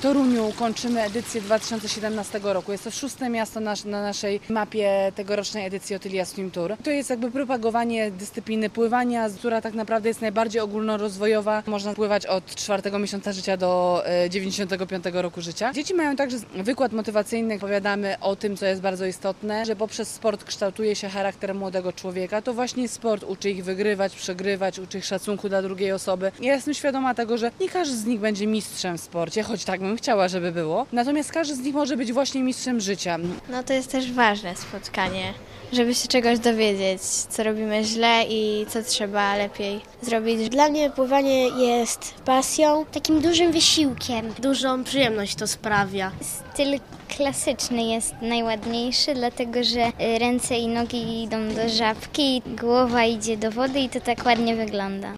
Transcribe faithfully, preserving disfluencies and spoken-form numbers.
Toruniu kończymy edycję dwa tysiące siedemnastego roku. Jest to szóste miasto na, na naszej mapie tegorocznej edycji Otylia Swim Tour. To jest jakby propagowanie dyscypliny pływania, która tak naprawdę jest najbardziej ogólnorozwojowa. Można pływać od czwartego miesiąca życia do dziewięćdziesiątego piątego roku życia. Dzieci mają także wykład motywacyjny. Opowiadamy o tym, co jest bardzo istotne, że poprzez sport kształtuje się charakter młodego człowieka. To właśnie sport uczy ich wygrywać, przegrywać, uczy ich szacunku dla drugiej osoby. Ja jestem świadoma tego, że nie każdy z nich będzie mistrzem w sporcie, choć tak bym chciała, żeby było. Natomiast każdy z nich może być właśnie mistrzem życia. No to jest też ważne spotkanie, żeby się czegoś dowiedzieć, co robimy źle i co trzeba lepiej zrobić. Dla mnie pływanie jest pasją, takim dużym wysiłkiem. Dużą przyjemność to sprawia. Styl klasyczny jest najładniejszy, dlatego że ręce i nogi idą do żabki, głowa idzie do wody i to tak ładnie wygląda.